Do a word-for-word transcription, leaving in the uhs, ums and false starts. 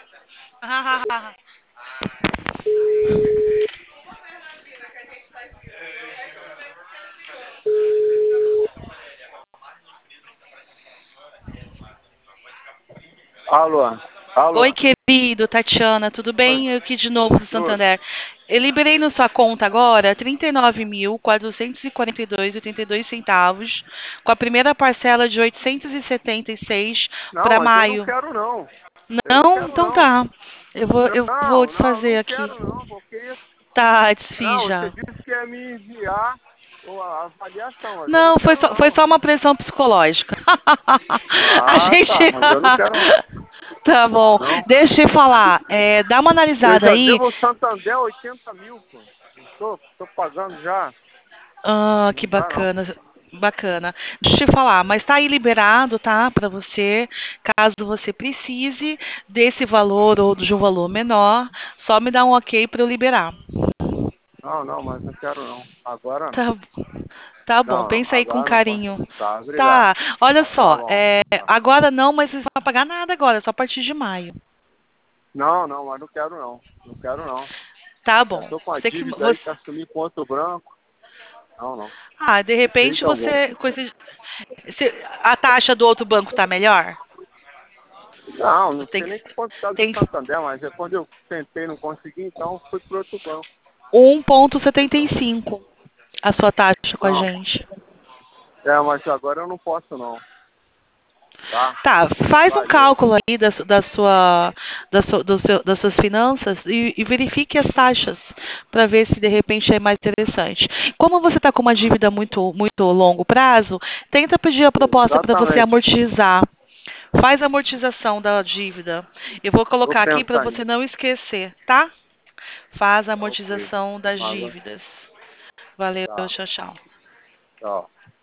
Alô? Oi, Alô? querido, Tatiana, tudo Oi. bem? Eu aqui de novo do Tudo? Santander. Eu liberei na sua conta agora trinta e nove mil, quatrocentos e quarenta e dois e oitenta e dois centavos, com a primeira parcela de oitocentos e setenta e seis Não, para mas eu não maio. quero não. Eu não Não? quero Então não. tá. Eu vou, eu vou Não, não, desfazer não aqui. quero não, porque... Tá, desfiz Não, você já. disse que ia me enviar a avaliação, mas eu não Não, foi quero só, foi não. só uma pressão psicológica. A Ah, tá, gente. mas eu não quero Tá bom. não. Deixa eu falar. É, dá uma Eu analisada já aí. devo ao Santander oitenta mil, pô. Não tô, tô pagando já. Ah, que Não dá não. bacana. Bacana. Deixa eu te falar, mas tá aí liberado, tá? Para você, caso você precise desse valor ou de um valor menor, só me dá um ok para eu liberar. Não, não, mas não quero não. Agora não. Tá, tá bom, Não, não, pensa aí com agora não posso. carinho. Tá, obrigado. Tá, olha Tá só, bom. é, Tá. agora não, mas você não vai pagar nada agora, só a partir de maio. Não, não, mas não quero não. Não quero não. Tá Já bom. tô com a Você que dívida aí você, que assumi ponto branco. Não, não. ah, de De repente jeito algum. você, coisa, se- a taxa do outro banco tá melhor? Não, não Tem sei que, nem quanto tá do tem Santander, mas é quando eu tentei e não consegui, então fui pro outro banco. um ponto setenta e cinco a sua taxa com a Não. gente. É, mas agora eu não posso não. Tá? Tá, faz um Valeu. cálculo aí da, su- da sua, da su- do seu- das suas finanças e, e verifique as taxas para ver se de repente é mais interessante. Como você está com uma dívida muito, muito longo prazo, tenta pedir a proposta para você Exatamente. amortizar. Faz a amortização da dívida. Eu vou Vou colocar aqui para pensar você nisso. não esquecer, tá? Faz a Ok. amortização das Agora, dívidas. Valeu, tá. tchau, tchau. Tchau.